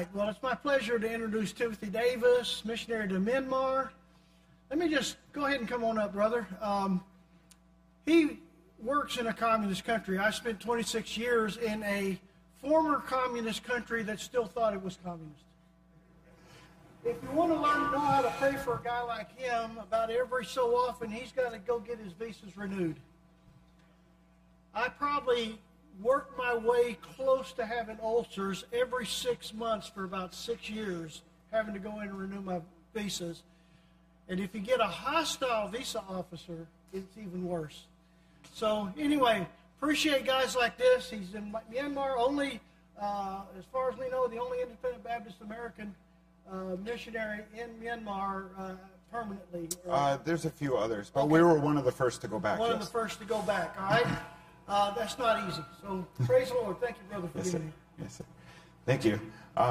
right. Well, it's my pleasure to introduce Timothy Davis, missionary to Myanmar. Let me just go ahead and come on up, brother. He works in a communist country. I spent 26 years in a former communist country that still thought it was communist. If you want to learn to know how to pray for a guy like him, about every so often he's got to go get his visas renewed. I probably worked my way close to having ulcers every 6 months for about 6 years, having to go in and renew my visas. And if you get a hostile visa officer, it's even worse. So anyway, appreciate guys like this. He's in Myanmar, only, as far as we know, the only independent Baptist American missionary in Myanmar permanently. There's a few others, but we were one of the first to go back. One of the first to go back, all right? That's not easy. So praise the Lord. Thank you, brother, for being here. Yes, sir. Thank you.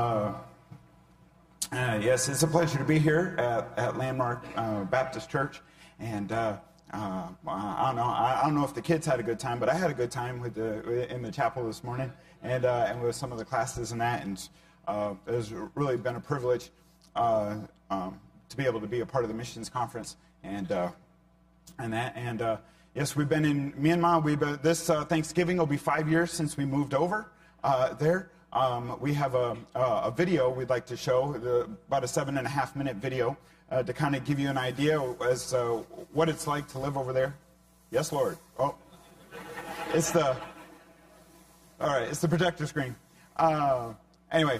Yes, it's a pleasure to be here at Landmark Baptist Church. And I don't know if the kids had a good time, but I had a good time in the chapel this morning and with some of the classes and that. And it has really been a privilege to be able to be a part of the missions conference and that. And yes, we've been in Myanmar. This Thanksgiving will be 5 years since we moved over there. We have a video we'd like to show, about a 7.5-minute video, to kind of give you an idea as what it's like to live over there. Yes, Lord. Oh, it's the projector screen. Anyway,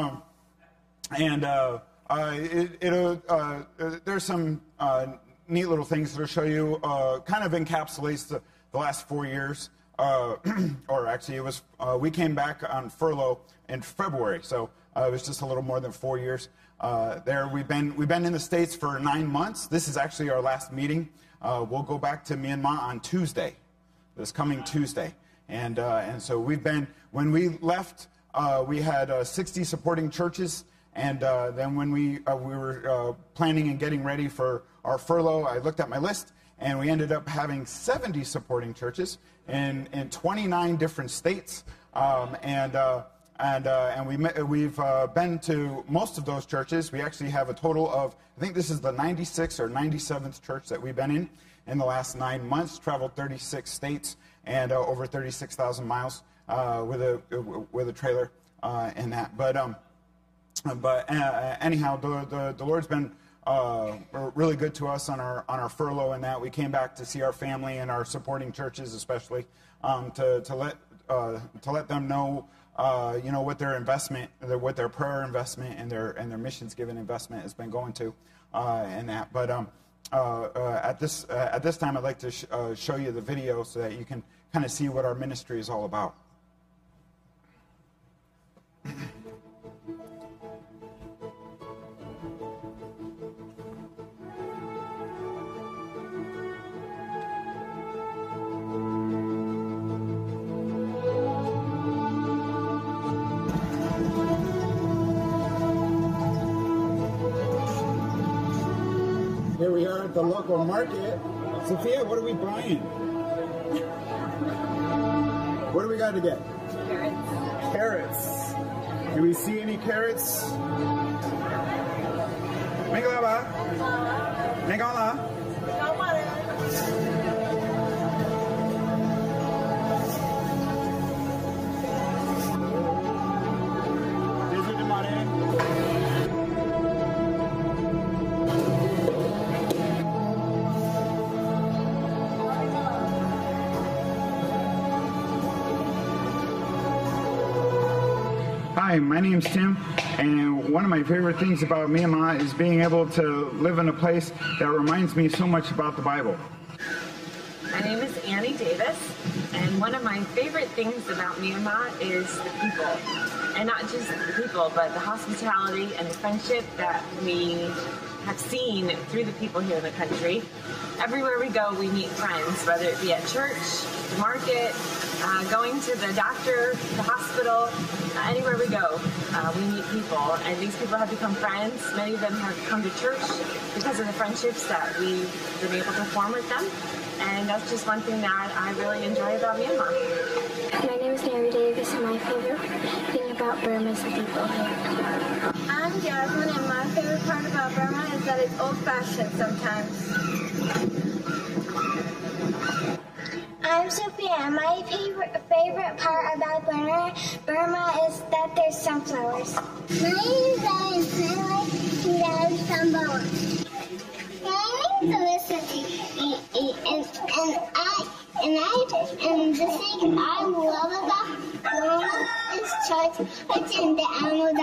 there's some neat little things that'll show you, kind of encapsulates the last 4 years. Or actually, it was we came back on furlough in February, so it was just a little more than 4 years. There, we've been in the States for 9 months. This is actually our last meeting. We'll go back to Myanmar on Tuesday, this coming Tuesday, and so we've been. When we left, we had 60 supporting churches, and then when we were planning and getting ready for our furlough, I looked at my list. And we ended up having 70 supporting churches in 29 different states, and we've been to most of those churches. We actually have a total of, I think this is the 96th or 97th church that we've been in the last 9 months. Traveled 36 states and over 36,000 miles with a trailer and that. But anyhow, the Lord's been really good to us on our furlough, and that we came back to see our family and our supporting churches, especially to let them know what their investment, what their prayer investment and their missions given investment has been going to, and that. But at this time, I'd like to show you the video so that you can kind of see what our ministry is all about. Here we are at the local market. Sophia, what are we buying? What do we got to get? Carrots. Carrots. Do we see any carrots? Hi, my name's Tim, and one of my favorite things about Myanmar is being able to live in a place that reminds me so much about the Bible. My name is Annie Davis, and one of my favorite things about Myanmar is the people. And not just the people, but the hospitality and the friendship that we have seen through the people here in the country. Everywhere we go, we meet friends, whether it be at church, the market, going to the doctor, the hospital, anywhere we go, we meet people. And these people have become friends. Many of them have come to church because of the friendships that we've been able to form with them. And that's just one thing that I really enjoy about Myanmar. My name is Mary Davis, and my favorite thing about Burma is the people here. I'm Jasmine, and my favorite part about Burma is that it's old-fashioned sometimes. I'm Sophia, and my favorite part about Burma is that there's sunflowers. My name is Alex, and I'm from Burma. My name is Felicity, and the thing I love about Burma is church. I attend the animals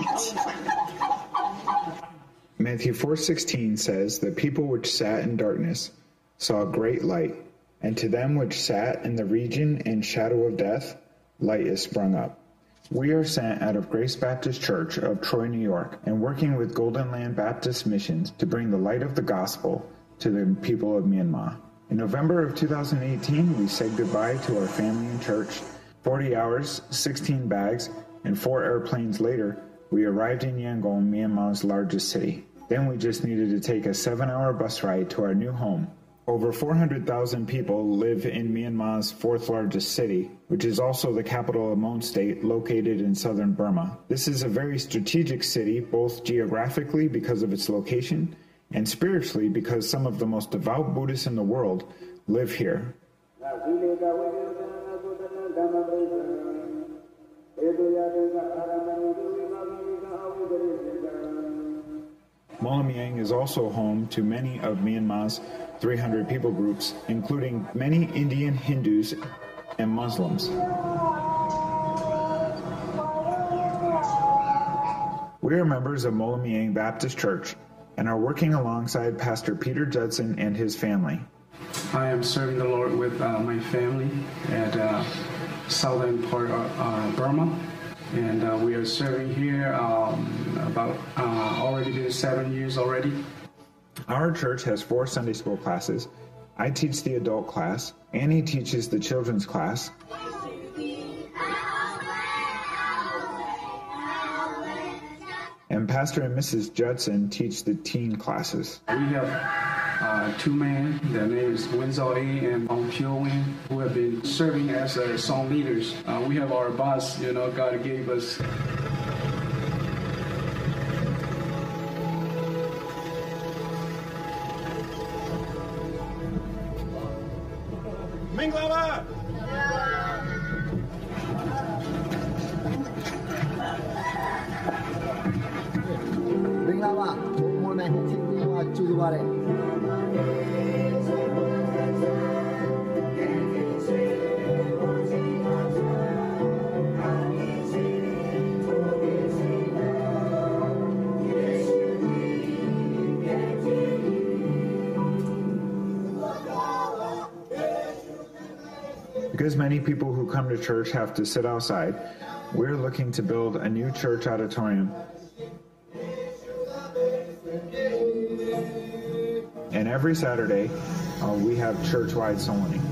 at church. Matthew 4:16 says, "The people which sat in darkness saw a great light, and to them which sat in the region and shadow of death, light is sprung up." We are sent out of Grace Baptist Church of Troy, New York, and working with Golden Land Baptist Missions to bring the light of the gospel to the people of Myanmar. In November of 2018, we said goodbye to our family and church. 40 hours, 16 bags, and 4 airplanes later, we arrived in Yangon, Myanmar's largest city. Then we just needed to take a 7-hour bus ride to our new home. Over 400,000 people live in Myanmar's 4th largest city, which is also the capital of Mon State, located in southern Burma. This is a very strategic city, both geographically because of its location, and spiritually because some of the most devout Buddhists in the world live here. Molamyang is also home to many of Myanmar's 300 people groups, including many Indian Hindus and Muslims. We are members of Molamyang Baptist Church and are working alongside Pastor Peter Judson and his family. I am serving the Lord with my family at southern part of Burma, and we are serving here about already been 7 years already. Our church has 4 Sunday school classes. I teach the adult class. Annie teaches the children's class. And Pastor and Mrs. Judson teach the teen classes. We have 2 men. Their name is Winsor A. and Pyo Win, who have been serving as song leaders. We have our boss, God gave us. Minglava! Minglava, mo na hindi mo chudubare. Because many people who come to church have to sit outside, we're looking to build a new church auditorium. And every Saturday, we have church-wide soloing.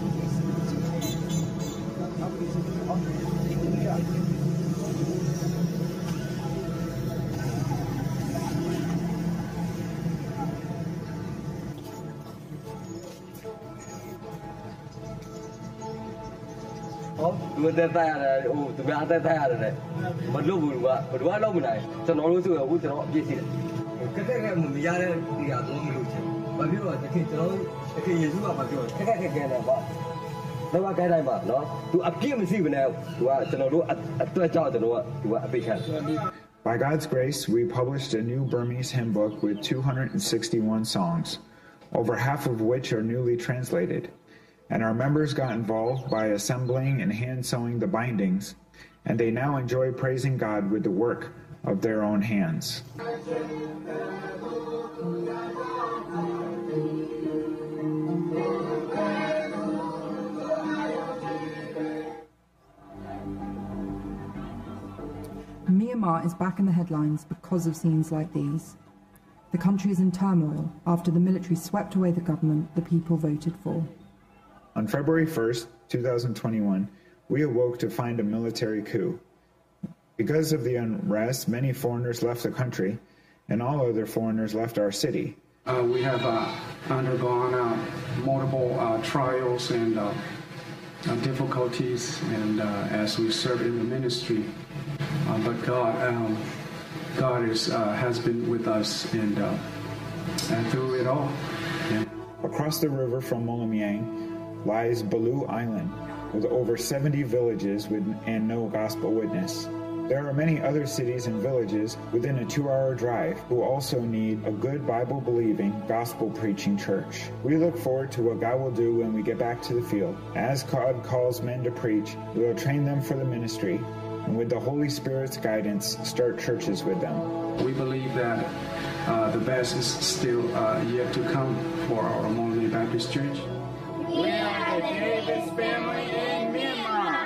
Tôi tên tay là tụi bạn tên tay là này mà lúc vừa lâu này cho nó luôn rồi cũng cho nó biết gì cái mình ra đây thì à tôi mình luôn mà biết rồi thì cho nó khi nhìn xuống mà rồi cái này mà nó qua cái này mà nó tụi ấp kia mình xin nào tụi cho nó luôn tôi cho tụi nó tụi ấp kia. By God's grace, we published a new Burmese hymn book with 261 songs, over half of which are newly translated. And our members got involved by assembling and hand-sewing the bindings, and they now enjoy praising God with the work of their own hands. Myanmar is back in the headlines because of scenes like these. The country is in turmoil after the military swept away the government the people voted for. On February 1st, 2021, we awoke to find a military coup. Because of the unrest, many foreigners left the country, and all other foreigners left our city. We have undergone multiple trials and difficulties, and as we serve in the ministry, but God has been with us and through it all. And across the river from Mulumyang lies Baloo Island, with over 70 villages and no gospel witness. There are many other cities and villages within a 2-hour drive who also need a good Bible-believing, gospel-preaching church. We look forward to what God will do when we get back to the field. As God calls men to preach, we will train them for the ministry, and with the Holy Spirit's guidance, start churches with them. We believe that the best is still yet to come for our Mulumyang Baptist Church. We are the Davis family in Myanmar.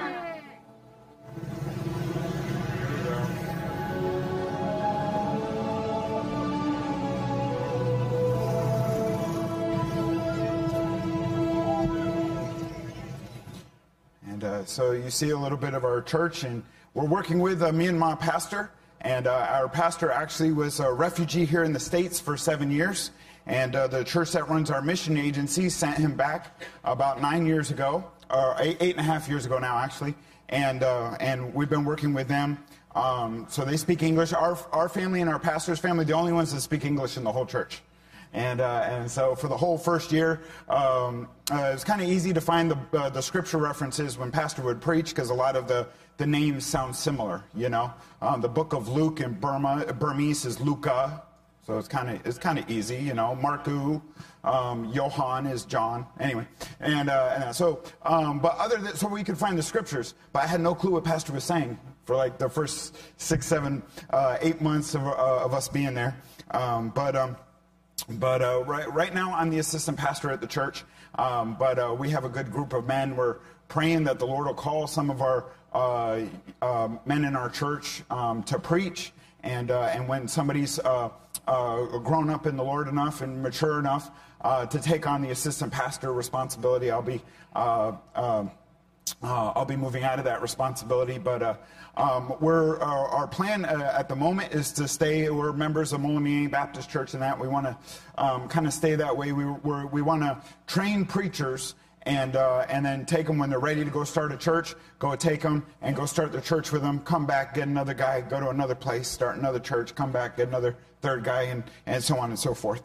So you see a little bit of our church, and we're working with a Myanmar pastor, and our pastor actually was a refugee here in the States for 7 years, and the church that runs our mission agency sent him back about 9 years ago, or 8.5 years ago now actually, and we've been working with them. So they speak English. Our family and our pastor's family, the only ones that speak English in the whole church. And so for the whole first year, it was kind of easy to find the scripture references when Pastor would preach, because a lot of the names sound similar, you know. The book of Luke in Burmese is Luca, so it's kind of easy, you know. Marku, Johann is John, anyway. So we could find the scriptures, but I had no clue what Pastor was saying for like the first 6, 7, 8 months of us being there. But right now I'm the assistant pastor at the church, but we have a good group of men. We're praying that the Lord will call some of our men in our church to preach, and when somebody's grown up in the Lord enough and mature enough to take on the assistant pastor responsibility, I'll be moving out of that responsibility, but our plan at the moment is to stay. We're members of Mulumyang Baptist Church, and that we want to kind of stay that way. We want to train preachers and then take them when they're ready to go start a church. Go take them and go start the church with them. Come back, get another guy, go to another place, start another church. Come back, get another third guy, and so on and so forth.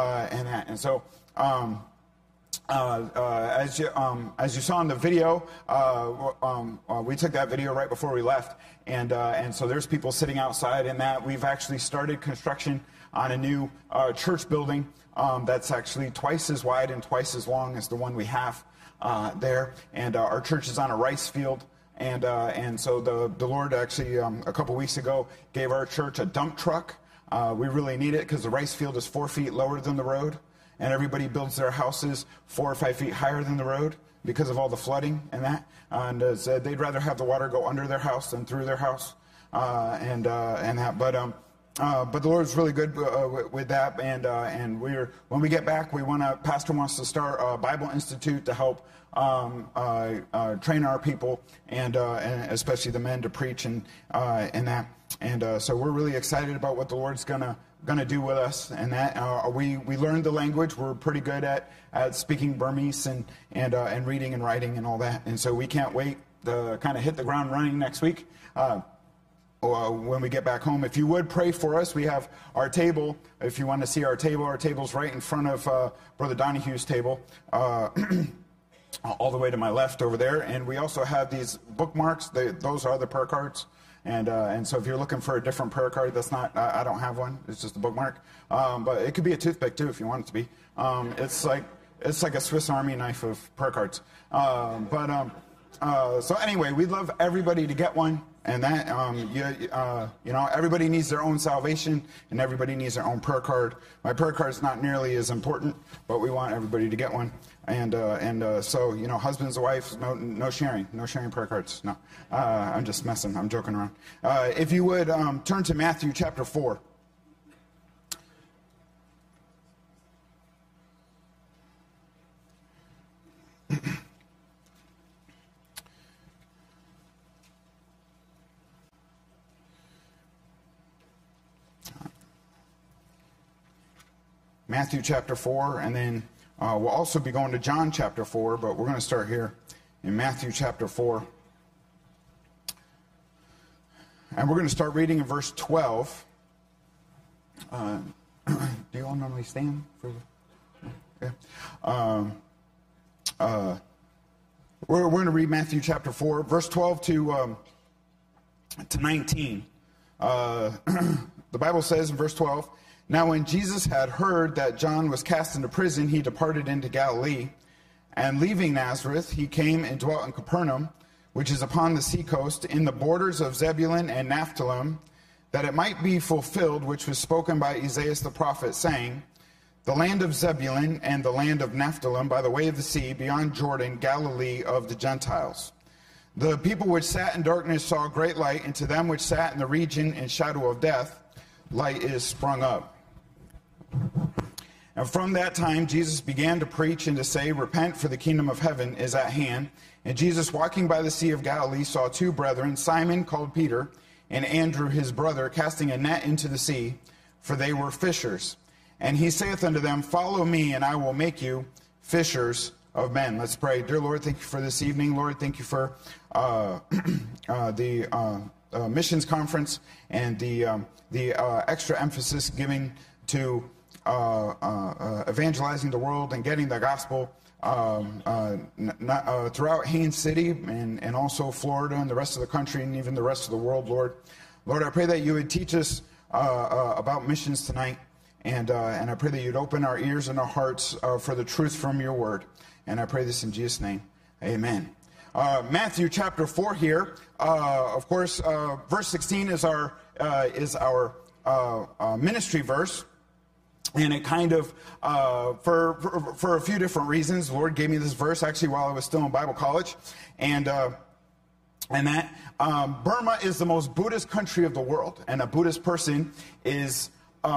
As you saw in the video, we took that video right before we left, and so there's people sitting outside in that. We've actually started construction on a new church building that's actually twice as wide and twice as long as the one we have there, and our church is on a rice field. And so the Lord actually a couple weeks ago gave our church a dump truck. We really need it because the rice field is 4 feet lower than the road. And everybody builds their houses 4 or 5 feet higher than the road because of all the flooding and that. And they'd rather have the water go under their house than through their house, and that. But the Lord's really good with that. And when we get back, Pastor wants to start a Bible Institute to help train our people and especially the men to preach and that. And so we're really excited about what the Lord's gonna do with us, and that we learned the language. We're pretty good at speaking Burmese and reading and writing and all that, and so we can't wait to kind of hit the ground running next week when we get back home. If you would pray for us, we have our table. If you want to see our table's right in front of Brother Donahue's table, all the way to my left over there, and we also have these bookmarks. Those are the prayer cards. And so if you're looking for a different prayer card, that's not, I don't have one. It's just a bookmark. But it could be a toothpick too if you want it to be. It's like a Swiss Army knife of prayer cards. So anyway, we'd love everybody to get one. And that, everybody needs their own salvation, and everybody needs their own prayer card. My prayer card is not nearly as important, but we want everybody to get one. So, husbands and wives, no sharing prayer cards. No, I'm just messing. I'm joking around. If you would turn to Matthew chapter 4. Matthew chapter 4, and then we'll also be going to John chapter 4, but we're going to start here in Matthew chapter 4. And we're going to start reading in verse 12. Do you all normally stand for the... Okay. We're going to read Matthew chapter 4, verse 12 to 19. The Bible says in verse 12, "Now when Jesus had heard that John was cast into prison, he departed into Galilee. And leaving Nazareth, he came and dwelt in Capernaum, which is upon the seacoast, in the borders of Zebulun and Naphtali, that it might be fulfilled, which was spoken by Isaiah the prophet, saying, The land of Zebulun and the land of Naphtali, by the way of the sea, beyond Jordan, Galilee of the Gentiles. The people which sat in darkness saw a great light, and to them which sat in the region and shadow of death, light is sprung up. And from that time Jesus began to preach and to say, Repent, for the kingdom of heaven is at hand. And Jesus, walking by the Sea of Galilee, saw two brethren, Simon called Peter, and Andrew his brother, casting a net into the sea, for they were fishers. And he saith unto them, Follow me, and I will make you fishers of men." Let's pray. Dear Lord, thank you for this evening. Lord, thank you for the missions conference and the extra emphasis given to evangelizing the world and getting the gospel throughout Haines City and also Florida and the rest of the country and even the rest of the world, Lord. Lord, I pray that you would teach us about missions tonight, and I pray that you'd open our ears and our hearts for the truth from your word. And I pray this in Jesus' name. Amen. Matthew chapter 4 here. Of course, verse 16 is our ministry verse. And it kind of, for a few different reasons, the Lord gave me this verse actually while I was still in Bible college. And that Burma is the most Buddhist country of the world. And a Buddhist person is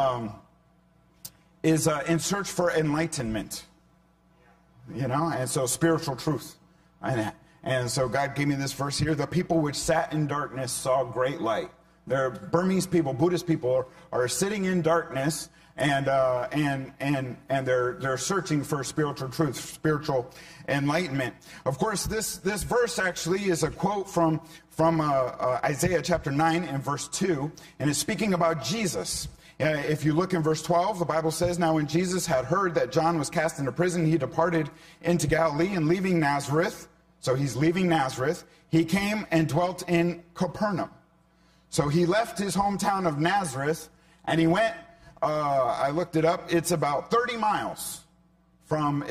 in search for enlightenment. You know, and so spiritual truth. And so God gave me this verse here. The people which sat in darkness saw great light. They're Burmese people, Buddhist people are sitting in darkness and they're searching for spiritual truth, spiritual enlightenment. Of course, this verse actually is a quote from Isaiah chapter 9 and verse 2, and it's speaking about Jesus. If you look in verse 12, the Bible says, "Now when Jesus had heard that John was cast into prison, he departed into Galilee, and leaving Nazareth," so he's leaving Nazareth, "he came and dwelt in Capernaum." So he left his hometown of Nazareth, and he went, I looked it up, it's about 30 miles from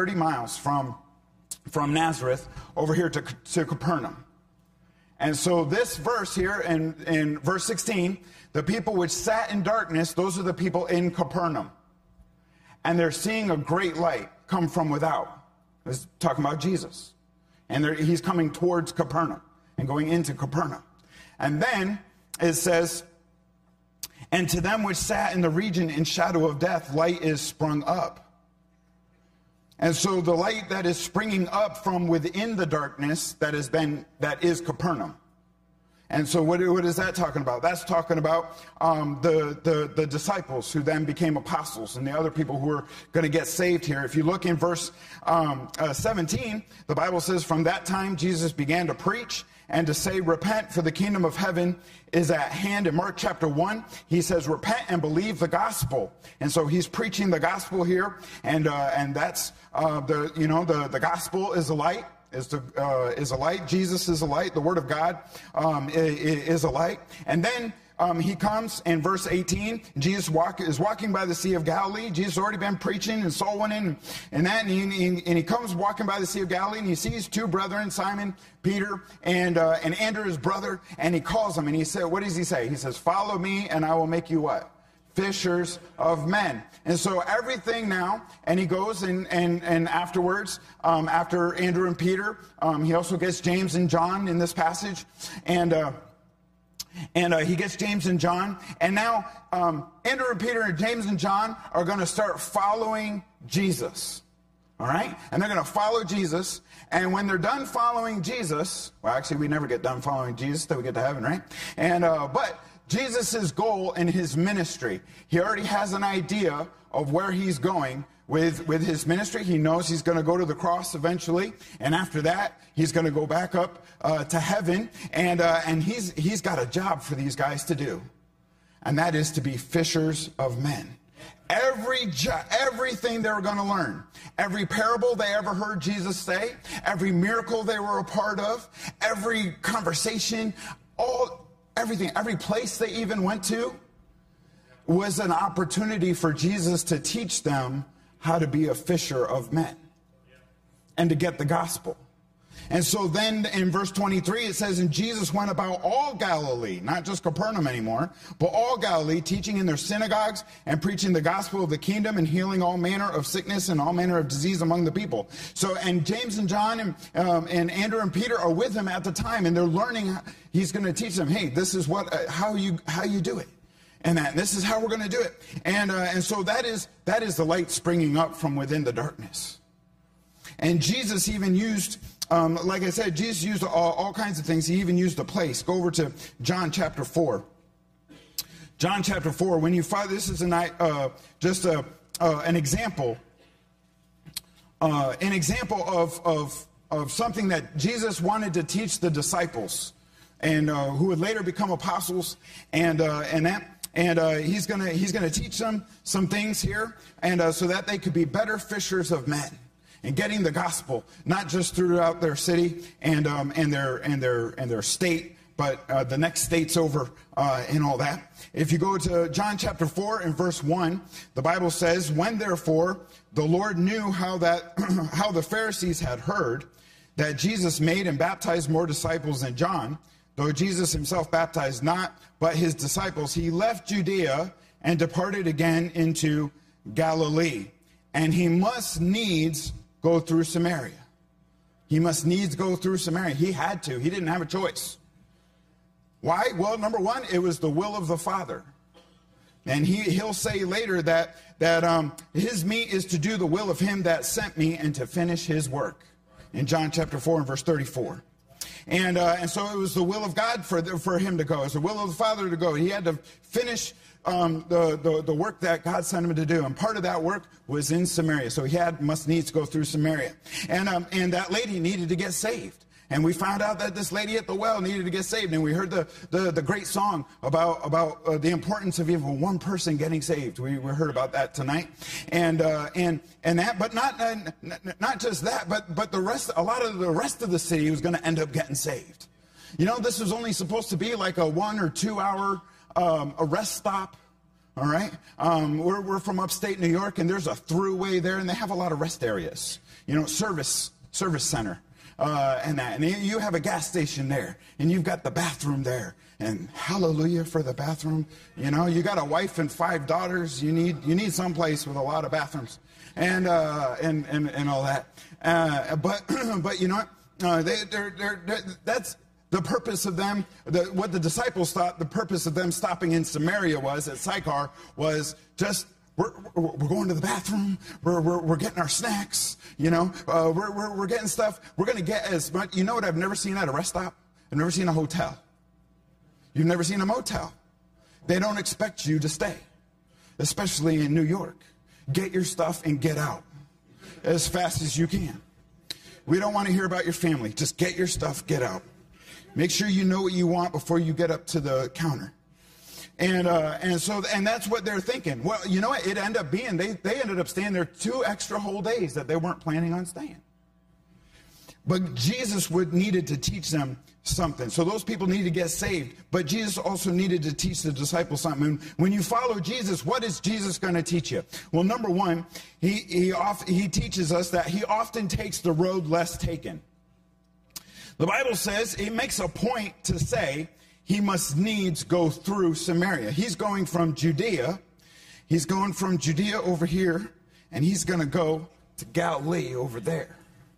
Nazareth over here to Capernaum. And so this verse here in verse 16, the people which sat in darkness, those are the people in Capernaum. And they're seeing a great light come from without. It's talking about Jesus. And he's coming towards Capernaum and going into Capernaum. And then it says, "And to them which sat in the region in shadow of death, light is sprung up." And so the light that is springing up from within the darkness that is Capernaum. And so what is that talking about? That's talking about the disciples who then became apostles and the other people who are going to get saved here. If you look in verse 17, the Bible says, "From that time Jesus began to preach and to say, Repent, for the kingdom of heaven is at hand." In Mark chapter 1, he says, "Repent and believe the gospel." And so he's preaching the gospel here, and that's the gospel is a light. Is a light. Jesus is a light. The Word of God is a light. And then he comes in verse 18. Jesus is walking by the Sea of Galilee. Jesus has already been preaching and soul winning and that. And he comes walking by the Sea of Galilee, and he sees two brethren, Simon, Peter, and Andrew, his brother. And he calls them, and he said, what does he say? He says, "Follow me, and I will make you" what? "Fishers of men." And so everything now, and he goes and afterwards, after Andrew and Peter, he also gets James and John in this passage, and he gets James and John, and now Andrew and Peter and James and John are going to start following Jesus. All right? And they're going to follow Jesus, and when they're done following Jesus, well, actually, we never get done following Jesus till we get to heaven, right? And but Jesus' goal in his ministry, he already has an idea of where he's going with his ministry. He knows he's going to go to the cross eventually, and after that, he's going to go back up to heaven, and he's got a job for these guys to do, and that is to be fishers of men. Everything they were going to learn, every parable they ever heard Jesus say, every miracle they were a part of, every conversation, everything, every place they even went to was an opportunity for Jesus to teach them how to be a fisher of men and to get the gospel. And so then in verse 23, it says, and Jesus went about all Galilee, not just Capernaum anymore, but all Galilee, teaching in their synagogues and preaching the gospel of the kingdom and healing all manner of sickness and all manner of disease among the people. So, and James and John and Andrew and Peter are with him at the time, and they're learning. He's going to teach them, hey, this is how you do it. And this is how we're going to do it. And so that is the light springing up from within the darkness. And Jesus even used, like I said, Jesus used all kinds of things. He even used a place. Go over to John chapter 4. John chapter 4. When you find this is just an example. An example of something that Jesus wanted to teach the disciples, and who would later become apostles, and he's gonna teach them some things here, and so that they could be better fishers of men. And getting the gospel, not just throughout their city and their state, but the next states over and all that. If you go to John chapter 4 and verse 1, the Bible says, when therefore the Lord knew how the Pharisees had heard that Jesus made and baptized more disciples than John, though Jesus himself baptized not, but his disciples, he left Judea and departed again into Galilee. And he must needs go through Samaria. He must needs go through Samaria. He had to. He didn't have a choice. Why? Well, number one, it was the will of the Father. And he'll say later that his meat is to do the will of him that sent me and to finish his work. In John chapter 4 and verse 34. And so it was the will of God for him to go. It was the will of the Father to go. He had to finish the work that God sent him to do. And part of that work was in Samaria. So he must needs go through Samaria. And that lady needed to get saved. And we found out that this lady at the well needed to get saved. And we heard the great song about the importance of even one person getting saved. We heard about that tonight. And that, but not just that, but a lot of the rest of the city was going to end up getting saved. You know, this was only supposed to be like a 1 or 2 hour a rest stop. All right. We're from upstate New York, and there's a throughway there, and they have a lot of rest areas. You know, service center. And you have a gas station there, and you've got the bathroom there, and hallelujah for the bathroom. You know, you got a wife and 5 daughters. You need someplace with a lot of bathrooms, and all that. But you know what? That's the purpose of them. What the disciples thought the purpose of them stopping in Samaria was at Sychar was just. We're going to the bathroom. We're getting our snacks. You know, we're getting stuff. We're going to get as much. You know what I've never seen at a rest stop? I've never seen a hotel. You've never seen a motel. They don't expect you to stay, especially in New York. Get your stuff and get out as fast as you can. We don't want to hear about your family. Just get your stuff, get out. Make sure you know what you want before you get up to the counter. And that's what they're thinking. Well, you know what? It ended up being, they ended up staying there 2 extra whole days that they weren't planning on staying. But Jesus needed to teach them something. So those people needed to get saved. But Jesus also needed to teach the disciples something. When you follow Jesus, what is Jesus going to teach you? Well, number one, he teaches us that he often takes the road less taken. The Bible says, it makes a point to say, he must needs go through Samaria. He's going from Judea. He's going from Judea over here, and he's going to go to Galilee over there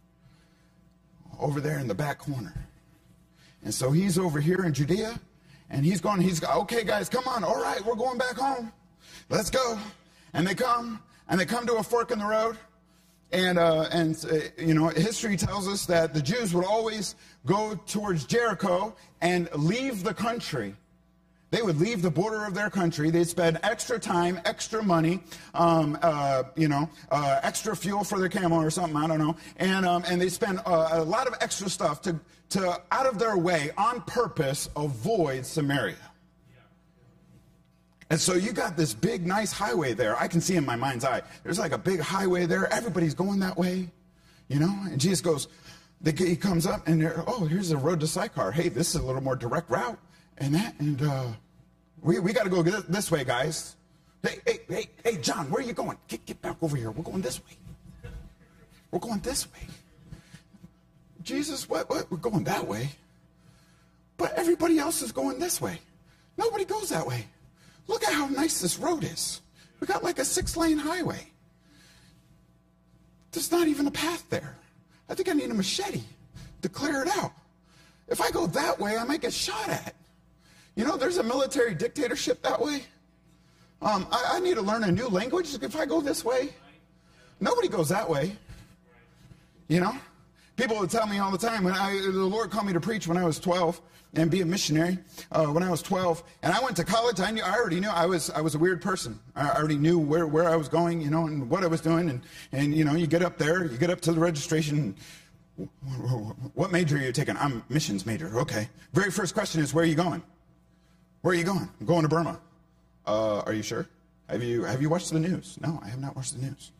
in the back corner. And so he's over here in Judea, and he's okay, guys, come on. All right, we're going back home. Let's go. And they come to a fork in the road. And you know, history tells us that the Jews would always go towards Jericho and leave the country They would leave the border of their country. They'd spend extra time, extra money, extra fuel for their camel or something, I don't know. And they spend a lot of extra stuff to out of their way, on purpose, avoid Samaria. And so you got this big, nice highway there. I can see in my mind's eye. There's like a big highway there. Everybody's going that way, And Jesus goes, he comes up and here's the road to Sychar. Hey, this is a little more direct route. And we got to go this way, guys. Hey, John, where are you going? Get back over here. We're going this way. We're going this way. Jesus, what? We're going that way. But everybody else is going this way. Nobody goes that way. Look at how nice this road is. We got like a 6-lane highway. There's not even a path there. I think I need a machete to clear it out. If I go that way, I might get shot at. There's a military dictatorship that way. I need to learn a new language if I go this way. Nobody goes that way. People would tell me all the time, the Lord called me to preach when I was 12 and be a missionary when I was 12. And I went to college. I already knew I was a weird person. I already knew where I was going, and what I was doing. And you get up there, you get up to the registration. What major are you taking? I'm missions major. Okay. Very first question is, where are you going? Where are you going? I'm going to Burma. Are you sure? Have you watched the news? No, I have not watched the news.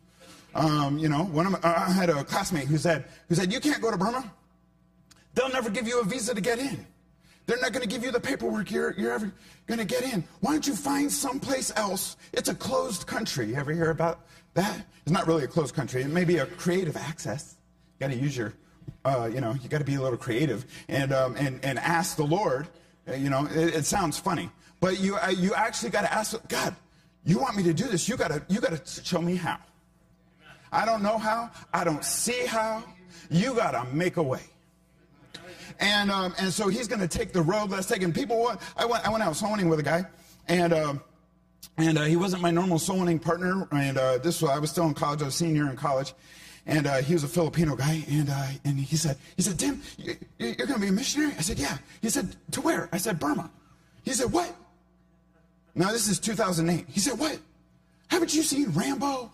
I had a classmate who said, you can't go to Burma. They'll never give you a visa to get in. They're not going to give you the paperwork you're ever going to get in. Why don't you find someplace else? It's a closed country. You ever hear about that? It's not really a closed country. It may be a creative access. You got to use your, you got to be a little creative and ask the Lord. It sounds funny, but you actually got to ask God. You want me to do this? You got to show me how. I don't know how. I don't see how. You got to make a way. And so he's going to take the road less taken. I went out soul winning with a guy, and he wasn't my normal soul winning partner. And I was still in college. I was a senior in college, and he was a Filipino guy. And he said, Tim, you're going to be a missionary? I said, yeah. He said, to where? I said, Burma. He said, what? Now this is 2008. He said, what? Haven't you seen Rambo?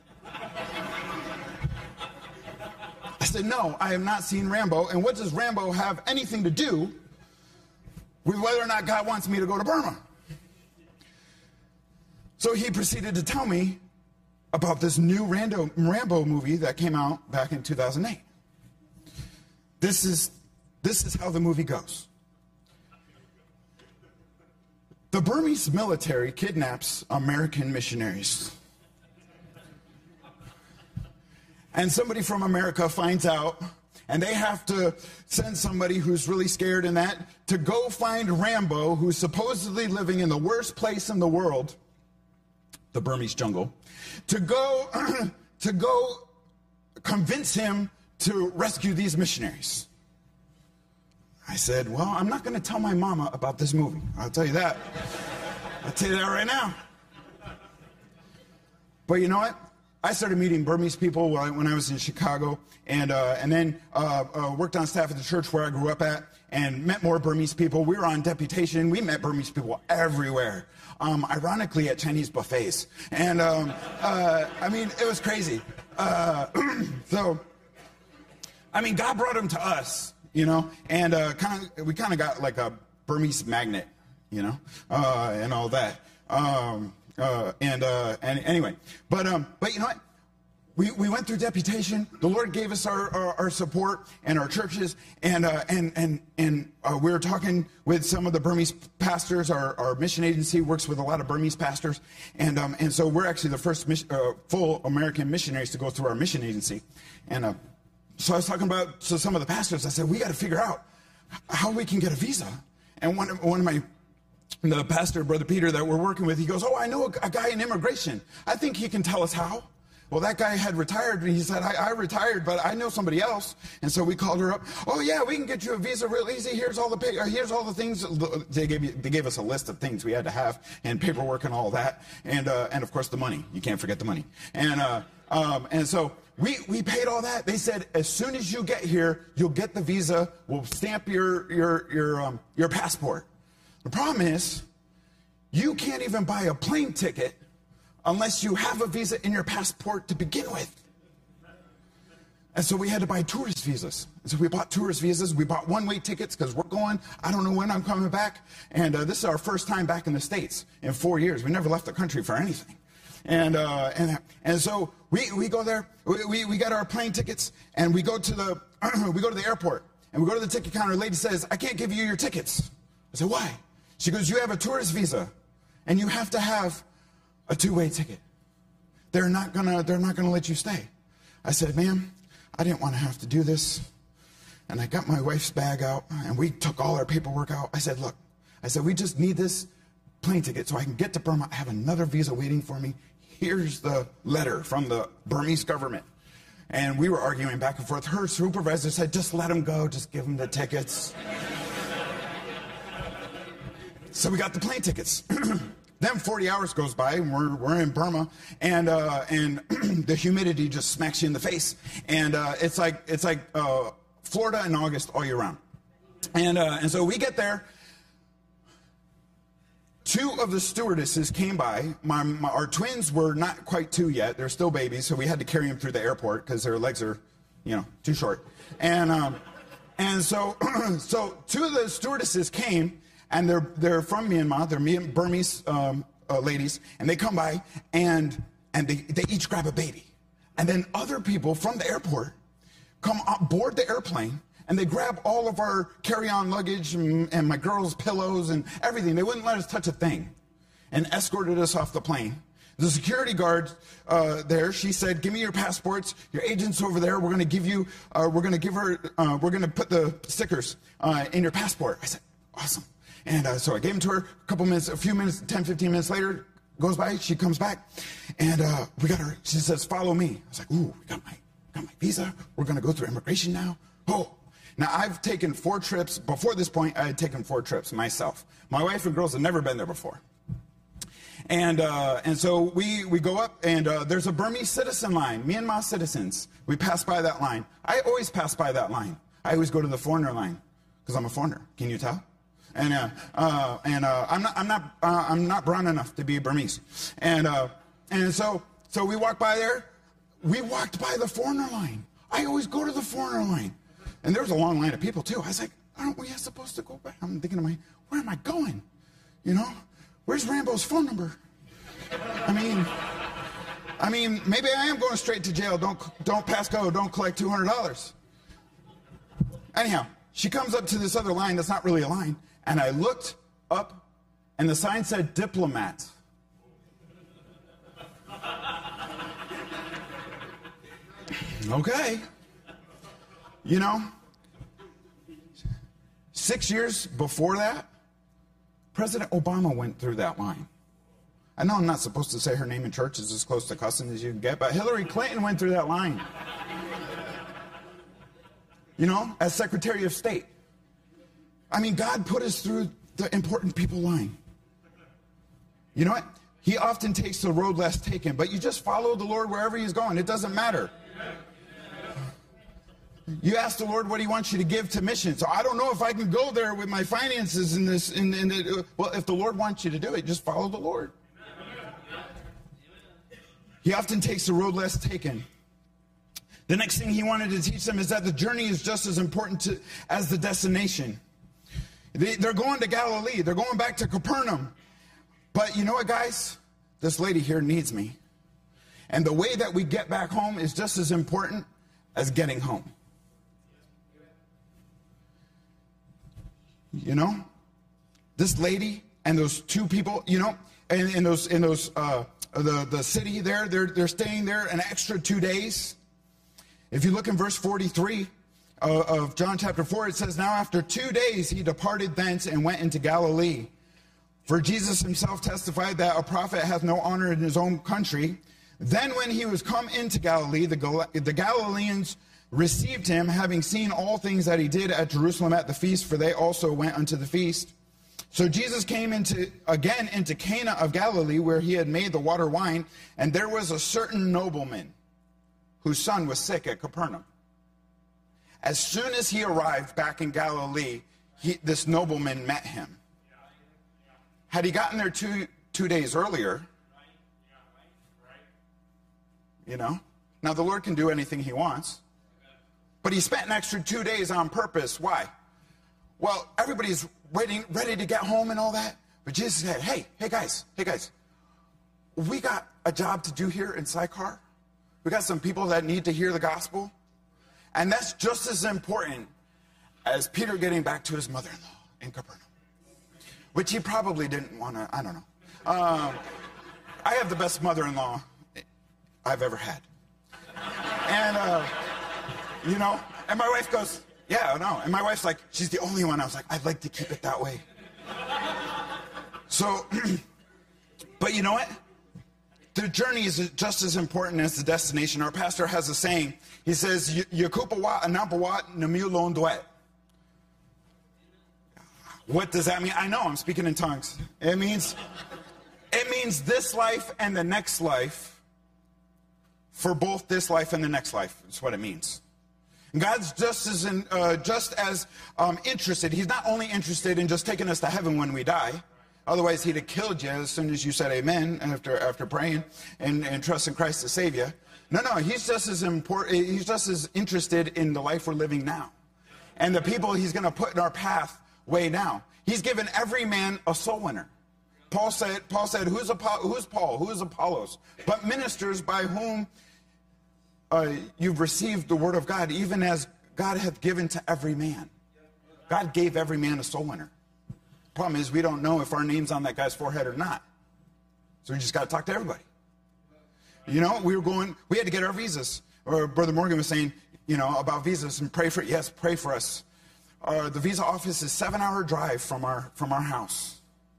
I said, no, I have not seen Rambo. And what does Rambo have anything to do with whether or not God wants me to go to Burma? So he proceeded to tell me about this new Rambo movie that came out back in 2008. This is how the movie goes. The Burmese military kidnaps American missionaries. And somebody from America finds out, and they have to send somebody who's really scared in that to go find Rambo, who's supposedly living in the worst place in the world, the Burmese jungle, to go convince him to rescue these missionaries. I said, well, I'm not going to tell my mama about this movie. I'll tell you that. I'll tell you that right now. But you know what? I started meeting Burmese people when I was in Chicago, and then worked on staff at the church where I grew up at, and met more Burmese people. We were on deputation. We met Burmese people everywhere, ironically at Chinese buffets. And, it was crazy. God brought them to us, and we kind of got like a Burmese magnet, and all that. Anyway, but you know what? We went through deputation. The Lord gave us our support and our churches, and we were talking with some of the Burmese pastors. Our mission agency works with a lot of Burmese pastors, and so we're actually the first full American missionaries to go through our mission agency. And so I was talking to some of the pastors. I said, we got to figure out how we can get a visa. And one of the pastor, Brother Peter, that we're working with, he goes, I know a guy in immigration. I think he can tell us how. Well, that guy had retired, and he said, I retired, but I know somebody else. And so we called her up. Oh, yeah, we can get you a visa real easy. Here's all the things. They gave us a list of things we had to have, and paperwork and all that. And of course, the money. You can't forget the money. And so we paid all that. They said, as soon as you get here, you'll get the visa. We'll stamp your passport. The problem is, you can't even buy a plane ticket unless you have a visa in your passport to begin with. And so we had to buy tourist visas. And so we bought tourist visas. We bought one-way tickets because we're going. I don't know when I'm coming back. And this is our first time back in the States in 4 years. We never left the country for anything. And so we go there. We got our plane tickets, and we go to the airport, and we go to the ticket counter. The lady says, "I can't give you your tickets." I said, "Why?" She goes, "You have a tourist visa, and you have to have a two-way ticket. They're not gonna let you stay." I said, "Ma'am, I didn't want to have to do this." And I got my wife's bag out, and we took all our paperwork out. I said, "Look," I said, "we just need this plane ticket so I can get to Burma. I have another visa waiting for me. Here's the letter from the Burmese government." And we were arguing back and forth. Her supervisor said, "Just let him go. Just give him the tickets." So we got the plane tickets. Then 40 hours goes by, and we're in Burma, and the humidity just smacks you in the face, and it's like Florida in August all year round, and so we get there. Two of the stewardesses came by. Our twins were not quite 2 yet; they're still babies, so we had to carry them through the airport because their legs are, too short, and so two of the stewardesses came. And they're from Myanmar. They're Burmese ladies, and they come by and they each grab a baby, and then other people from the airport come aboard the airplane and they grab all of our carry-on luggage and my girls' pillows and everything. They wouldn't let us touch a thing, and escorted us off the plane. The security guard there, she said, "Give me your passports. Your agent's over there. We're going to give you. We're going to put the stickers in your passport." I said, "Awesome." And so I gave them to her. A few minutes, 10, 15 minutes later, goes by. She comes back, and we got her. She says, "Follow me." I was like, "Ooh, we got my visa. We're going to go through immigration now." Oh, now I've taken 4 trips. Before this point, I had taken 4 trips myself. My wife and girls had never been there before. And so we go up, and there's a Burmese citizen line, Myanmar citizens. We pass by that line. I always pass by that line. I always go to the foreigner line because I'm a foreigner. Can you tell? And I'm not brown enough to be Burmese, and so we walked by there. We walked by the foreigner line. I always go to the foreigner line, and there was a long line of people too. I was like, "Aren't we supposed to go back?" I'm thinking to myself, "Where am I going? Where's Rambo's phone number?" I mean, maybe I am going straight to jail. Don't pass go. Don't collect $200. Anyhow, she comes up to this other line that's not really a line. And I looked up, and the sign said diplomat. Okay. 6 years before that, President Obama went through that line. I know I'm not supposed to say her name in church. It's as close to cussing as you can get, but Hillary Clinton went through that line. As Secretary of State. I mean, God put us through the important people line. You know what? He often takes the road less taken, but you just follow the Lord wherever he's going. It doesn't matter. You ask the Lord what he wants you to give to mission. So I don't know if I can go there with my finances in this. Well, if the Lord wants you to do it, just follow the Lord. He often takes the road less taken. The next thing he wanted to teach them is that the journey is just as important as the destination. They're going to Galilee. They're going back to Capernaum. But you know what, guys? This lady here needs me. And the way that we get back home is just as important as getting home. This lady and those 2 people, in the city there, they're staying there an extra 2 days. If you look in verse 43 of John chapter 4, it says, "Now after 2 days he departed thence and went into Galilee. For Jesus himself testified that a prophet hath no honor in his own country. Then when he was come into Galilee, the Galileans received him, having seen all things that he did at Jerusalem at the feast, for they also went unto the feast. So Jesus came again into Cana of Galilee, where he had made the water wine, and there was a certain nobleman whose son was sick at Capernaum." As soon as he arrived back in Galilee, this nobleman met him. had he gotten there two days earlier, you know, now the Lord can do anything he wants, but he spent an extra 2 days on purpose. Why? Well, everybody's ready to get home and all that, but Jesus said, hey guys, we got a job to do here in Sychar. We got some people that need to hear the gospel, and that's just as important as Peter getting back to his mother-in-law in Capernaum, which he probably didn't want to, I don't know. I have the best mother-in-law I've ever had. And, you know, and my wife goes, yeah, I know. And my wife's like, she's the only one. I was like, I'd like to keep it that way. So, but you know what? The journey is just as important as the destination. Our pastor has a saying. He says, Yakupawat anampawat namulon duet. What does that mean? I know, I'm speaking in tongues. It means this life and the next life, for both this life and the next life. That's what it means. God's just as interested. He's not only interested in just taking us to heaven when we die. Otherwise, he'd have killed you as soon as you said amen after praying and trusting Christ to save you. No, he's just as important. He's just as interested in the life we're living now, and the people he's going to put in our path way now. He's given every man a soul winner. Paul said, who's Paul? Who is Apollos? But ministers by whom you've received the word of God, even as God hath given to every man. God gave every man a soul winner. Problem is, we don't know if our name's on that guy's forehead or not. So we just got to talk to everybody. You know, we had to get our visas. Or Brother Morgan was saying, you know, about visas and pray for us. The visa office is a 7-hour drive from our house.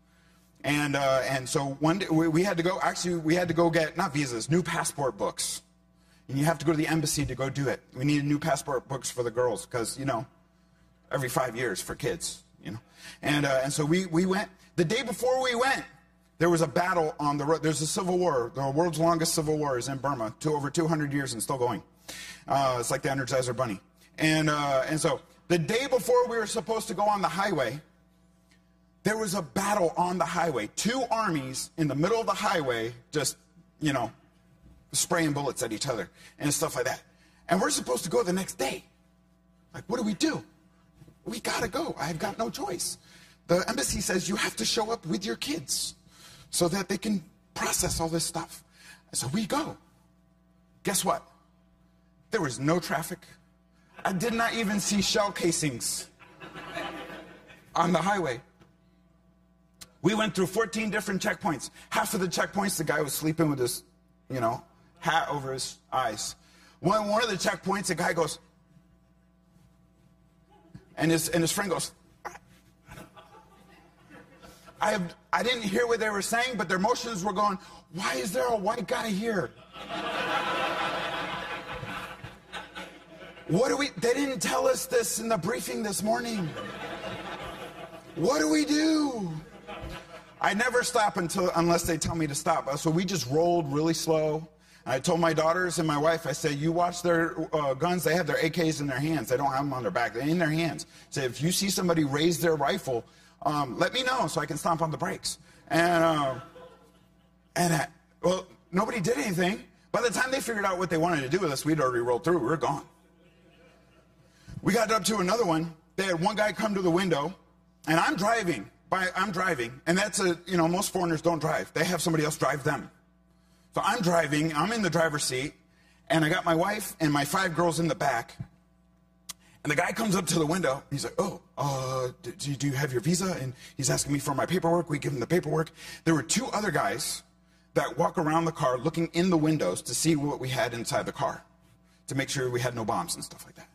And so one day we had to go get, not visas, new passport books. And you have to go to the embassy to go do it. We needed new passport books for the girls because, you know, every 5 years for kids, you know. And so we went. The day before we went, there was a battle on the road. There's a civil war. The world's longest civil war is in Burma, over 200 years and still going. It's like the Energizer Bunny. And so the day before we were supposed to go on the highway, there was a battle on the highway. 2 armies in the middle of the highway just, you know, spraying bullets at each other and stuff like that. And we're supposed to go the next day. Like, what do we do? We gotta go. I've got no choice. The embassy says you have to show up with your kids so that they can process all this stuff. So we go. Guess what? There was no traffic. I did not even see shell casings on the highway. We went through 14 different checkpoints. Half of the checkpoints, the guy was sleeping with his, you know, hat over his eyes. One of the checkpoints, the guy goes, and his friend goes, I didn't hear what they were saying, but their motions were going, why is there a white guy here? They didn't tell us this in the briefing this morning. What do we do? I never stop unless they tell me to stop. So we just rolled really slow. I told my daughters and my wife, I said, you watch their guns. They have their AKs in their hands. They don't have them on their back. They're in their hands. So if you see somebody raise their rifle, let me know so I can stomp on the brakes. Well, nobody did anything. By the time they figured out what they wanted to do with us, we'd already rolled through. We were gone. We got up to another one. They had one guy come to the window, and I'm driving, and that's most foreigners don't drive. They have somebody else drive them. So I'm driving, I'm in the driver's seat, and I got my wife and my 5 girls in the back. And the guy comes up to the window. He's like, do you have your visa? And he's asking me for my paperwork. We give him the paperwork. There were 2 other guys that walk around the car looking in the windows to see what we had inside the car, to make sure we had no bombs and stuff like that.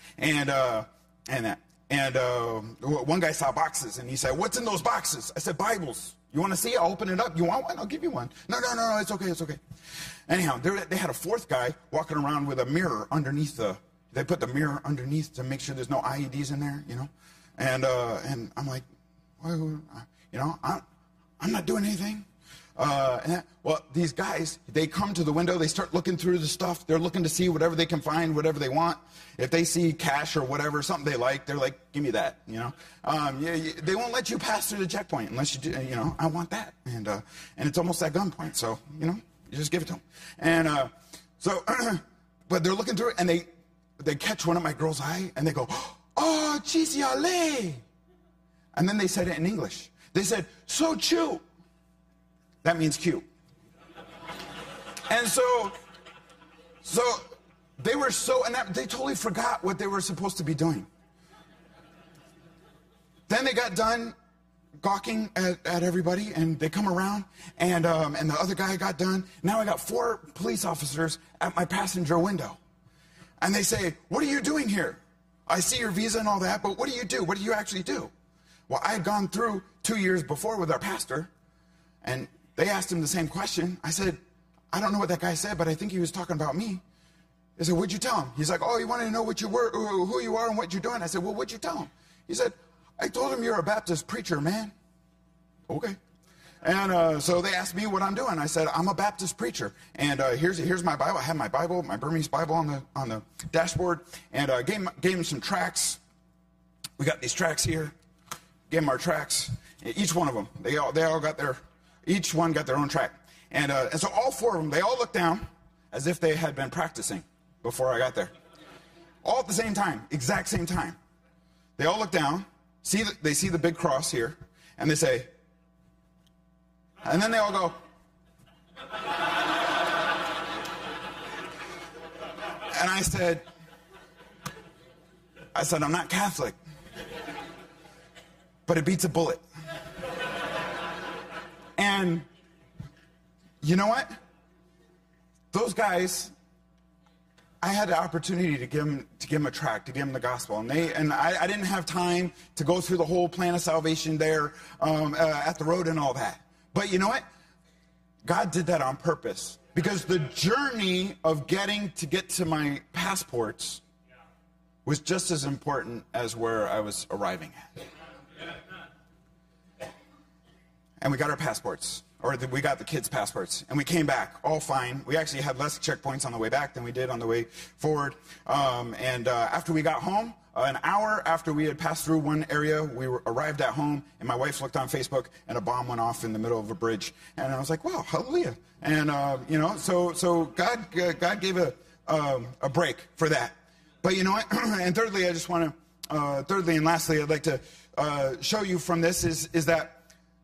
And one guy saw boxes, and he said, what's in those boxes? I said, Bibles. You want to see? I'll open it up. You want one? I'll give you one. No, it's okay. Anyhow, they had a 4th guy walking around with a mirror underneath they put the mirror underneath to make sure there's no IEDs in there, you know. And I'm like, well, I'm not doing anything. Well, these guys, they come to the window, they start looking through the stuff. They're looking to see whatever they can find, whatever they want. If they see cash or whatever, something they like, they're like, give me that, you know. They won't let you pass through the checkpoint unless you do, you know, I want that. And it's almost at gunpoint, so, you know, you just give it to them. And but they're looking through it, and they catch one of my girl's eye, and they go, oh, GCLA. And then they said it in English. They said, so cute. That means cute. And so they were they totally forgot what they were supposed to be doing. Then they got done gawking at everybody, and they come around, and the other guy got done. Now I got 4 police officers at my passenger window. And they say, what are you doing here? I see your visa and all that, but what do you do? What do you actually do? Well, I had gone through 2 years before with our pastor, and they asked him the same question. I said, I don't know what that guy said, but I think he was talking about me. I said, what'd you tell him? He's like, oh, he wanted to know what you were, who you are and what you're doing. I said, well, what'd you tell him? He said, I told him you're a Baptist preacher, man. Okay. And so they asked me what I'm doing. I said, I'm a Baptist preacher. And here's my Bible. I have my Bible, my Burmese Bible on the dashboard. And gave him some tracts. We got these tracts here. Gave them our tracts. Each one of them. They all got each one got their own tract. And so all 4 of them, they all looked down as if they had been practicing before I got there. All at the same time, exact same time. They all look down, they see the big cross here, and they say, and then they all go, and I said, I'm not Catholic, but it beats a bullet. And you know what? Those guys, I had the opportunity to give them a tract, to give them the gospel, and I didn't have time to go through the whole plan of salvation there at the road and all that. But you know what? God did that on purpose, because the journey of get to my passports was just as important as where I was arriving at. And we got our passports. Or we got the kids' passports, and we came back all fine. We actually had less checkpoints on the way back than we did on the way forward. After we got home, an hour after we had passed through one area, we arrived at home, and my wife looked on Facebook, and a bomb went off in the middle of a bridge. And I was like, wow, hallelujah. And, so God gave a break for that. But you know what? And thirdly, I just want to, thirdly and lastly, I'd like to show you from this is that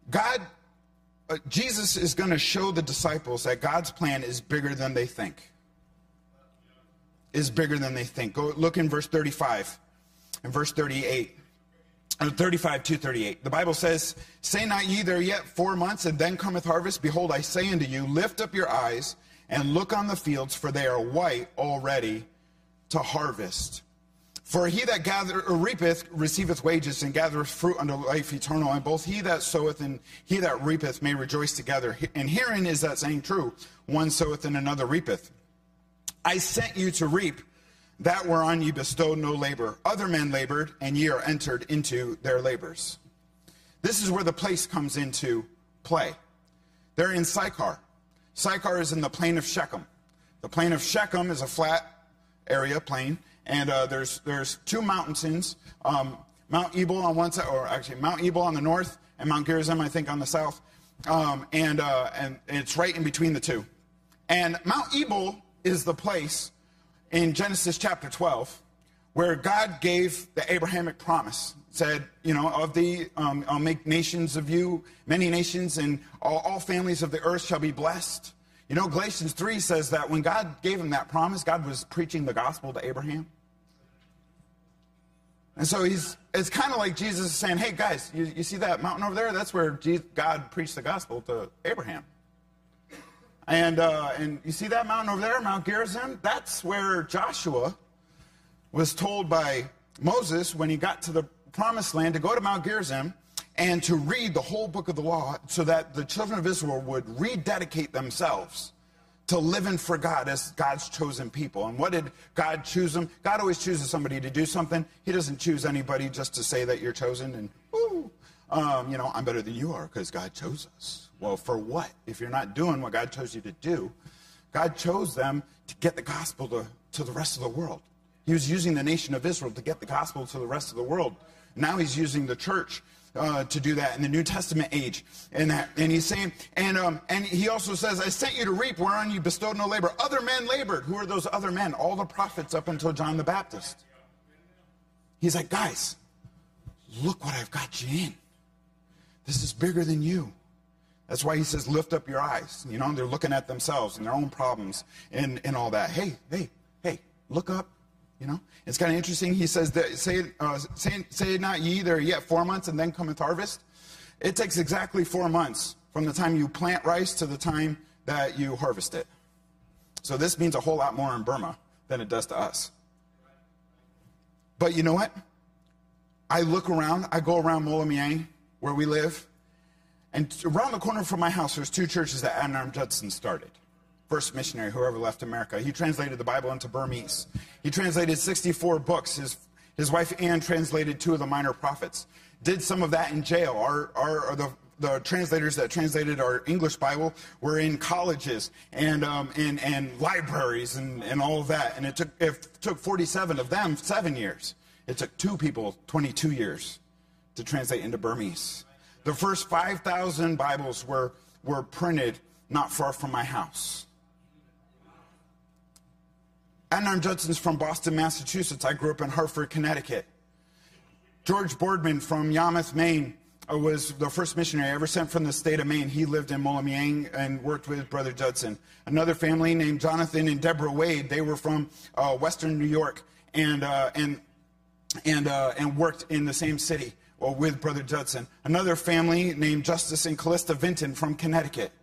Jesus is going to show the disciples that God's plan is bigger than they think. Is bigger than they think. Go look in verse 35 and verse 38. 35 to 38. The Bible says, say not ye there yet 4 months, and then cometh harvest? Behold, I say unto you, lift up your eyes and look on the fields, for they are white already to harvest. For he that reapeth receiveth wages, and gathereth fruit unto life eternal. And both he that soweth and he that reapeth may rejoice together. And herein is that saying true, one soweth and another reapeth. I sent you to reap that whereon ye bestowed no labor. Other men labored, and ye are entered into their labors. This is where the place comes into play. They're in Sychar. Sychar is in the plain of Shechem. The plain of Shechem is a flat area, plain. And there's 2 mountains, Mount Ebal on one side, or actually Mount Ebal on the north, and Mount Gerizim, I think, on the south. And it's right in between the 2. And Mount Ebal is the place in Genesis chapter 12 where God gave the Abrahamic promise. Said, of thee, I'll make nations of you, many nations, and all families of the earth shall be blessed. Galatians 3 says that when God gave him that promise, God was preaching the gospel to Abraham. And so it's kind of like Jesus is saying, hey guys, you see that mountain over there? That's where God preached the gospel to Abraham. And you see that mountain over there, Mount Gerizim? That's where Joshua was told by Moses when he got to the promised land to go to Mount Gerizim and to read the whole book of the law so that the children of Israel would rededicate themselves to living for God as God's chosen people. And what did God choose them? God always chooses somebody to do something. He doesn't choose anybody just to say that you're chosen and woo. I'm better than you are because God chose us. Well, for what? If you're not doing what God chose you to do, God chose them to get the gospel to the rest of the world. He was using the nation of Israel to get the gospel to the rest of the world. Now he's using the church to do that in the New Testament age. And he's saying, and he also says, I sent you to reap whereon you bestowed no labor. Other men labored. Who are those other men? All the prophets up until John the Baptist. He's like, guys, look what I've got you in. This is bigger than you. That's why he says, lift up your eyes. They're looking at themselves and their own problems and all that. Hey, look up. It's kind of interesting. He says that say not ye, there are yet 4 months and then cometh harvest. It takes exactly 4 months from the time you plant rice to the time that you harvest it. So this means a whole lot more in Burma than it does to us. But you know what? I look around, I go around Molamiang, where we live, and around the corner from my house, there's 2 churches that Adoniram Judson started. First missionary who ever left America. He translated the Bible into Burmese. He translated 64 books. His wife Anne translated 2 of the minor prophets. Did some of that in jail. The translators that translated our English Bible were in colleges and libraries and all of that. And it took 47 of them 7 years. It took 2 people 22 years to translate into Burmese. The first 5,000 Bibles were printed not far from my house. Adoniram Judson's from Boston, Massachusetts. I grew up in Hartford, Connecticut. George Boardman from Yarmouth, Maine, was the first missionary I ever sent from the state of Maine. He lived in Molamiang and worked with Brother Judson. Another family named Jonathan and Deborah Wade, they were from Western New York and worked in the same city with Brother Judson. Another family named Justice and Callista Vinton from Connecticut.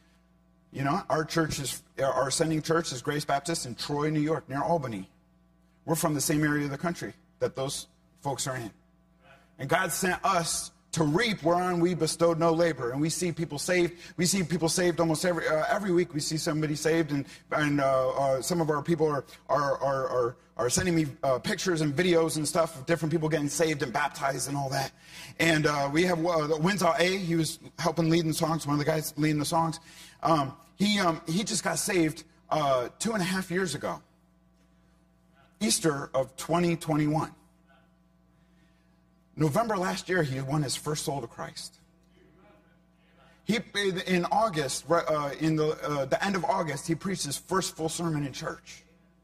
Our sending church is Grace Baptist in Troy, New York, near Albany. We're from the same area of the country that those folks are in. And God sent us to reap whereon we bestowed no labor. And we see people saved. We see people saved almost every week. We see somebody saved, and some of our people are sending me pictures and videos and stuff of different people getting saved and baptized and all that. And we have Winslow A. He was helping leading songs. One of the guys leading the songs. He just got saved 2.5 years ago. Easter of 2021. November last year, he won his first soul to Christ. In August, in the end of August, he preached his first full sermon in church.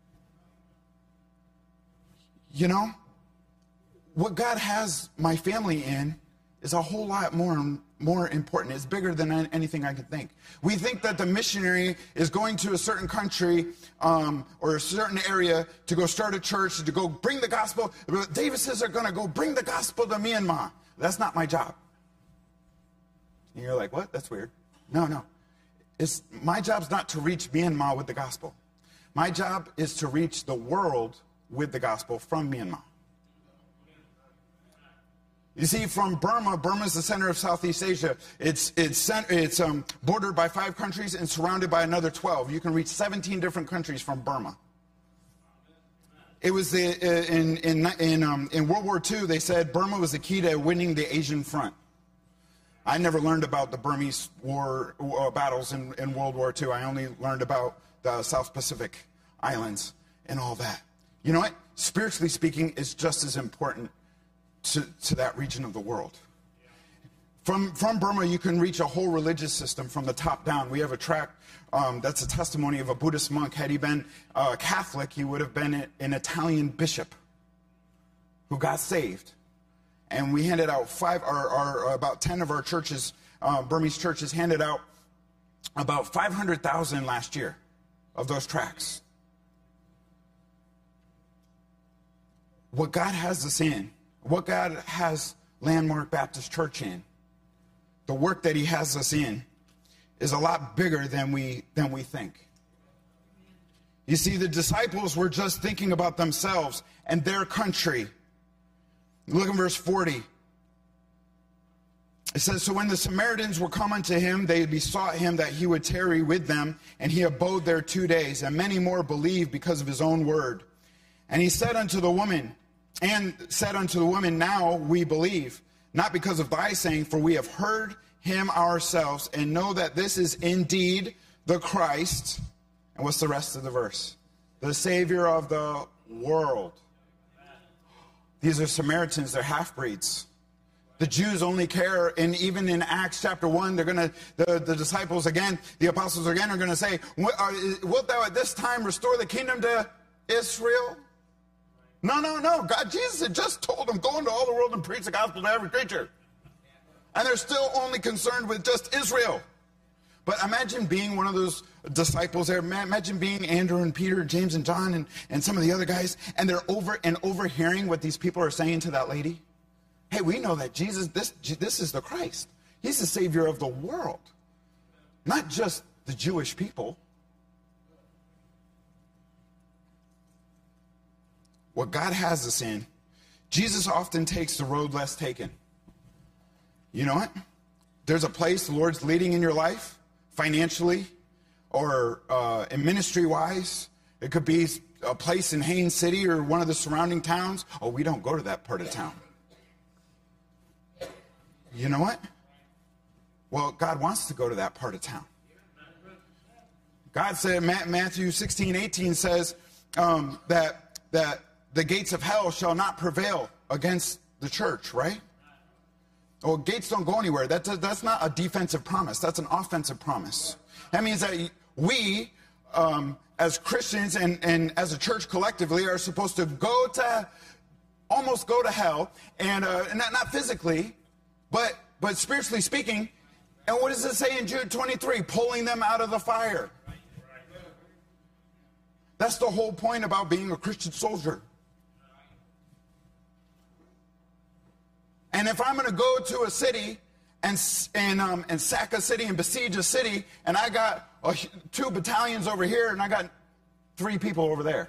What God has my family in is a whole lot more important. It's bigger than anything I could think. We think that the missionary is going to a certain country or a certain area to go start a church, to go bring the gospel. The Davises are going to go bring the gospel to Myanmar. That's not my job. And you're like, what? That's weird. No. My job's not to reach Myanmar with the gospel. My job is to reach the world with the gospel from Myanmar. You see, from Burma is the center of Southeast Asia. It's bordered by 5 countries and surrounded by another 12. You can reach 17 different countries from Burma. It was in World War II. They said Burma was the key to winning the Asian front. I never learned about the Burmese war battles in World War II. I only learned about the South Pacific Islands and all that. You know what? Spiritually speaking, it's just as important to that region of the world. From Burma, you can reach a whole religious system from the top down. We have a tract that's a testimony of a Buddhist monk. Had he been Catholic, he would have been an Italian bishop who got saved. And we handed out about 10 of our churches, Burmese churches, handed out about 500,000 last year of those tracts. What God has us in, what God has Landmark Baptist Church in, the work that he has us in, is a lot bigger than we think. You see, the disciples were just thinking about themselves and their country. Look at verse 40. It says, so when the Samaritans were come unto him, they besought him that he would tarry with them, and he abode there 2 days, and many more believed because of his own word. And he said unto the woman, now we believe, not because of thy saying, for we have heard him ourselves, and know that this is indeed the Christ. And what's the rest of the verse? The Savior of the world. These are Samaritans, they're half-breeds. The Jews only care, and even in Acts chapter 1, the disciples again, the apostles again are going to say, wilt thou at this time restore the kingdom to Israel? No. Jesus had just told them, go into all the world and preach the gospel to every creature. And they're still only concerned with just Israel. But imagine being one of those disciples there. Imagine being Andrew and Peter, James and John, and some of the other guys, and they're overhearing what these people are saying to that lady. Hey, we know that Jesus, this is the Christ. He's the Savior of the world, not just the Jewish people. What God has us in, Jesus often takes the road less taken. You know what? There's a place the Lord's leading in your life, financially or in ministry-wise. It could be a place in Haines City or one of the surrounding towns. Oh, we don't go to that part of town. You know what? Well, God wants to go to that part of town. God said, Matthew 16:18 says that the gates of hell shall not prevail against the church, right? Well, gates don't go anywhere. That's not a defensive promise. That's an offensive promise. That means that we, as Christians and as a church collectively, are supposed to almost go to hell, and not physically, but spiritually speaking. And what does it say in Jude 23? Pulling them out of the fire. That's the whole point about being a Christian soldier. And if I'm going to go to a city and sack a city and besiege a city, and I got 2 battalions over here and I got 3 people over there,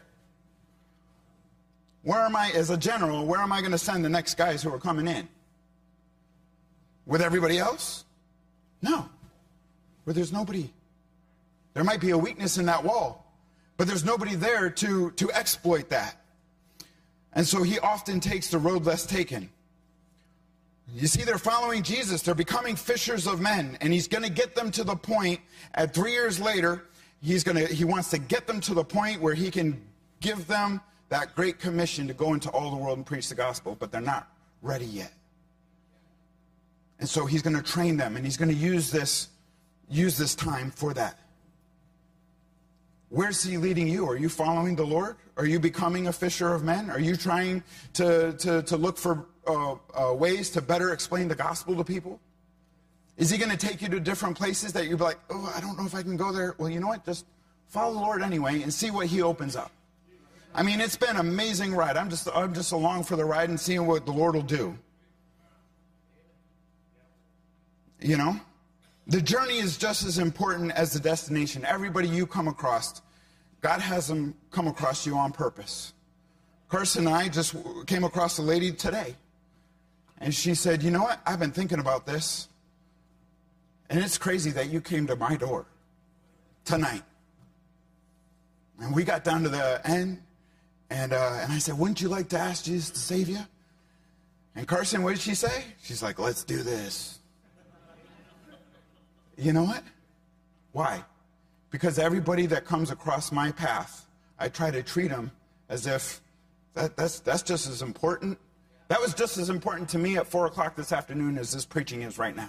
as a general, where am I going to send the next guys who are coming in? With everybody else? No. Where there's nobody. There might be a weakness in that wall, but there's nobody there to exploit that. And so he often takes the road less taken. You see, they're following Jesus. They're becoming fishers of men. And he's going to get them to the point, at 3 years later, he wants to get them to the point where he can give them that great commission to go into all the world and preach the gospel. But they're not ready yet. And so he's going to train them, and he's going to use this time for that. Where's he leading you? Are you following the Lord? Are you becoming a fisher of men? Are you trying to look for ways to better explain the gospel to people? Is he going to take you to different places that you'll be like, oh, I don't know if I can go there? Well, you know what? Just follow the Lord anyway and see what he opens up. I mean, it's been an amazing ride. I'm just along for the ride and seeing what the Lord will do. You know? The journey is just as important as the destination. Everybody you come across, God has them come across you on purpose. Carson and I just came across a lady today. And she said, you know what? I've been thinking about this. And it's crazy that you came to my door tonight. And we got down to the end. And I said, wouldn't you like to ask Jesus to save you? And Carson, what did she say? She's like, let's do this. You know what? Why? Because everybody that comes across my path, I try to treat them as if that's just as important. That was just as important to me at 4 o'clock this afternoon as this preaching is right now.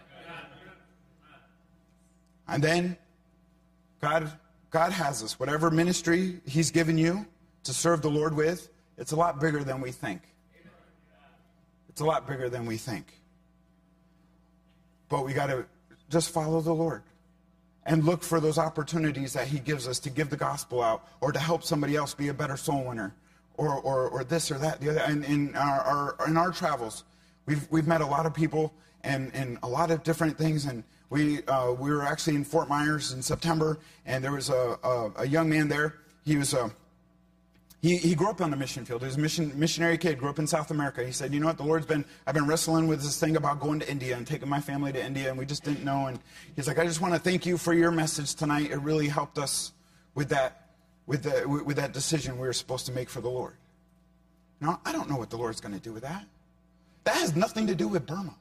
And then God has us. Whatever ministry he's given you to serve the Lord with, it's a lot bigger than we think. It's a lot bigger than we think. But we got to just follow the Lord and look for those opportunities that he gives us to give the gospel out or to help somebody else be a better soul winner or this or that. The other. And in our travels, we've met a lot of people and a lot of different things. And we were actually in Fort Myers in September, and there was a young man there. He was he grew up on the mission field. He was a missionary kid, grew up in South America. He said, you know what, I've been wrestling with this thing about going to India and taking my family to India, and we just didn't know. And he's like, I just want to thank you for your message tonight. It really helped us with that decision we were supposed to make for the Lord. Now, I don't know what the Lord's going to do with that. That has nothing to do with Burma.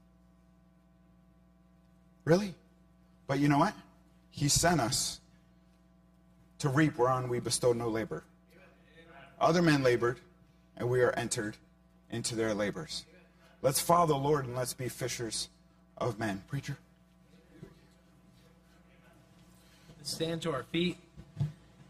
Really? But you know what? He sent us to reap whereon we bestowed no labor. Other men labored, and we are entered into their labors. Let's follow the Lord and let's be fishers of men. Preacher? Let's stand to our feet.